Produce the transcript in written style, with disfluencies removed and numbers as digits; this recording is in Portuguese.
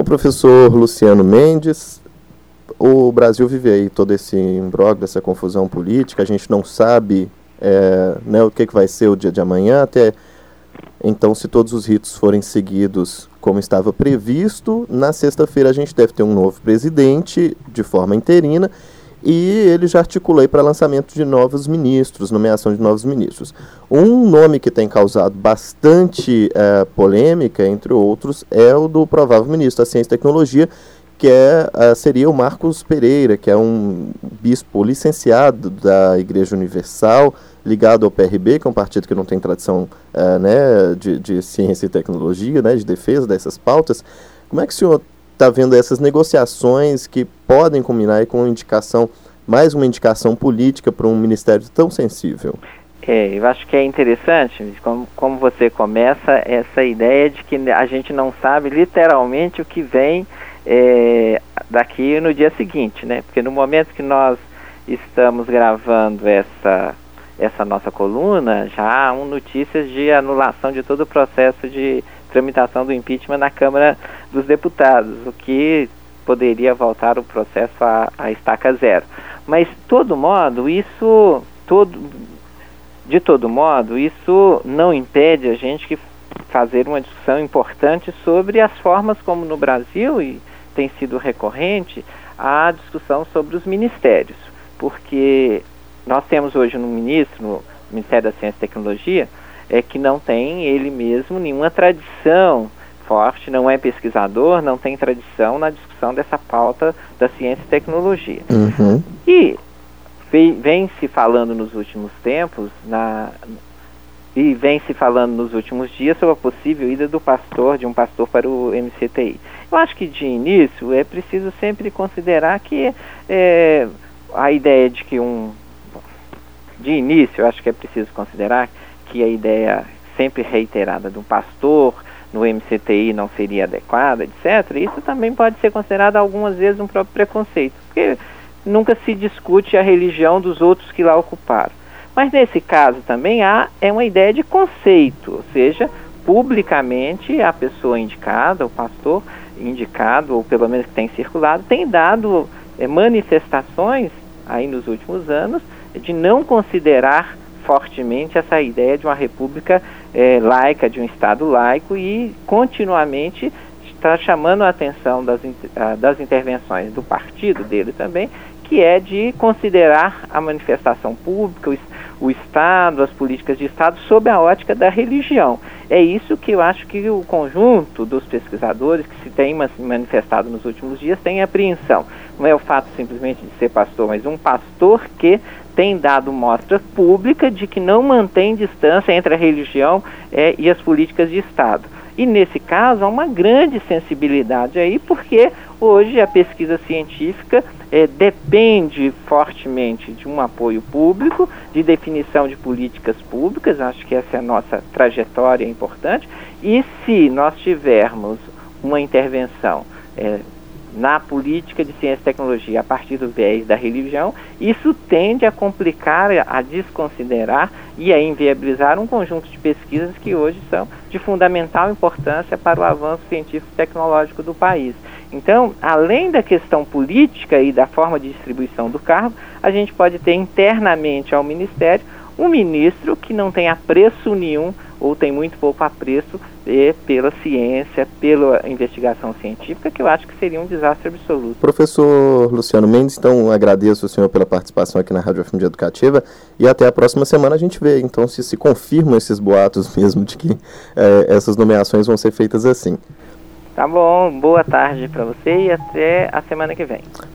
Bom, professor Luciano Mendes, o Brasil vive aí todo esse imbróglio, essa confusão política, a gente não sabe né, o que vai ser o dia de amanhã, até então, se todos os ritos forem seguidos como estava previsto, na sexta-feira a gente deve ter um novo presidente de forma interina e ele já articulou para lançamento de novos ministros, nomeação de novos ministros. Um nome que tem causado bastante polêmica, entre outros, é o do provável ministro da Ciência e Tecnologia, que seria o Marcos Pereira, que é um bispo licenciado da Igreja Universal, ligado ao PRB, que é um partido que não tem tradição né, de ciência e tecnologia, né, de defesa dessas pautas. Como é que o senhor está vendo essas negociações que podem combinar com mais uma indicação política para um ministério tão sensível? Eu acho que é interessante, como você começa, essa ideia de que a gente não sabe literalmente o que vem daqui no dia seguinte, né? Porque no momento que nós estamos gravando essa nossa coluna, já há notícias de anulação de todo o processo de tramitação do impeachment na Câmara dos Deputados, o que poderia voltar o processo à estaca zero. Mas, de todo modo, isso não impede a gente que fazer uma discussão importante sobre as formas como no Brasil, e tem sido recorrente, a discussão sobre os ministérios. Porque nós temos hoje no Ministério da Ciência e Tecnologia, que não tem ele mesmo nenhuma tradição forte, não é pesquisador, não tem tradição na discussão dessa pauta da ciência e tecnologia. Uhum. E vem se falando nos últimos tempos, e vem se falando nos últimos dias sobre a possível ida de um pastor para o MCTI. Eu acho que de início é preciso sempre considerar que a ideia de que de início eu acho que é preciso considerar que a ideia sempre reiterada de um pastor no MCTI não seria adequada, etc. Isso também pode ser considerado algumas vezes um próprio preconceito, porque nunca se discute a religião dos outros que lá ocuparam. Mas nesse caso também é uma ideia de conceito, ou seja, publicamente a pessoa indicada, o pastor indicado, ou pelo menos que tem circulado, tem dado manifestações aí nos últimos anos de não considerar fortemente essa ideia de uma república laica, de um Estado laico, e continuamente está chamando a atenção das intervenções do partido dele também, que é de considerar a manifestação pública, o Estado, as políticas de Estado, sob a ótica da religião. É isso que eu acho que o conjunto dos pesquisadores que se tem manifestado nos últimos dias tem apreensão. Não é o fato simplesmente de ser pastor, mas um pastor que tem dado mostra pública de que não mantém distância entre a religião e as políticas de Estado. E nesse caso há uma grande sensibilidade aí, porque hoje a pesquisa científica depende fortemente de um apoio público, de definição de políticas públicas. Acho que essa é a nossa trajetória importante, e se nós tivermos uma intervenção na política de ciência e tecnologia a partir do viés da religião, isso tende a complicar, a desconsiderar e a inviabilizar um conjunto de pesquisas que hoje são de fundamental importância para o avanço científico e tecnológico do país. Então, além da questão política e da forma de distribuição do cargo, a gente pode ter internamente ao Ministério um ministro que não tem apreço nenhum, ou tem muito pouco apreço pela ciência, pela investigação científica, que eu acho que seria um desastre absoluto. Professor Luciano Mendes, então agradeço ao senhor pela participação aqui na Rádio UFMG Educativa, e até a próxima semana a gente vê então se confirmam esses boatos mesmo de que essas nomeações vão ser feitas assim. Tá bom, boa tarde para você e até a semana que vem.